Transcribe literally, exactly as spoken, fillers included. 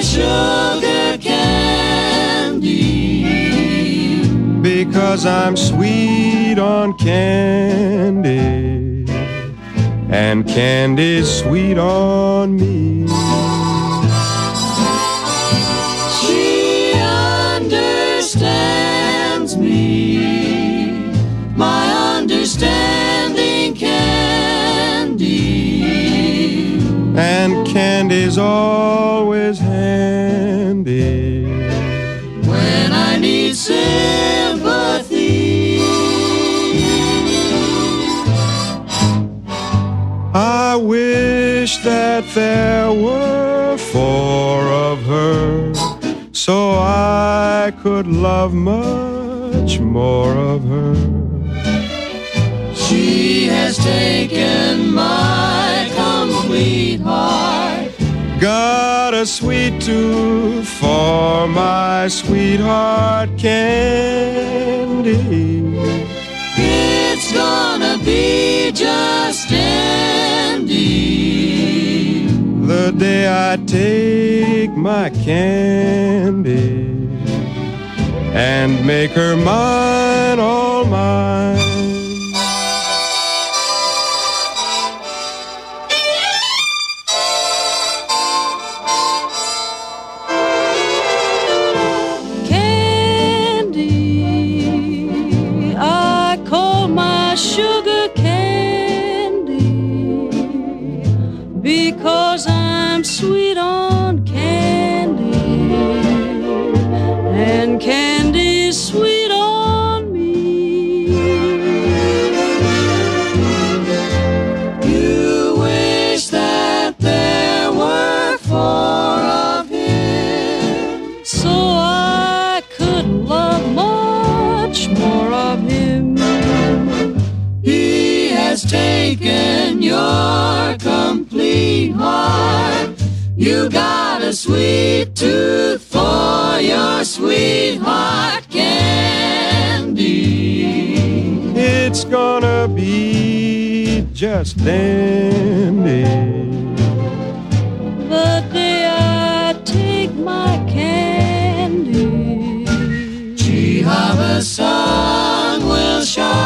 sugar candy. Because I'm sweet on candy, and candy's sweet on me. She understands me, my understanding candy. And candy's always handy when I need sympathy. I wish that there were four of her, so I could love much more of her. She has taken my complete heart, got a sweet tooth for my sweetheart candy. It's gonna be just dandy the day I take my candy and make her mine, all mine. Sugar candy, because I'm sweet on candy, and candy's sweet on me. You wish that there were four of him, so I could love much more of him. He has taken your complete heart. You got a sweet tooth for your sweetheart candy. It's gonna be just dandy the day I take my candy. Gee, how the sun will shine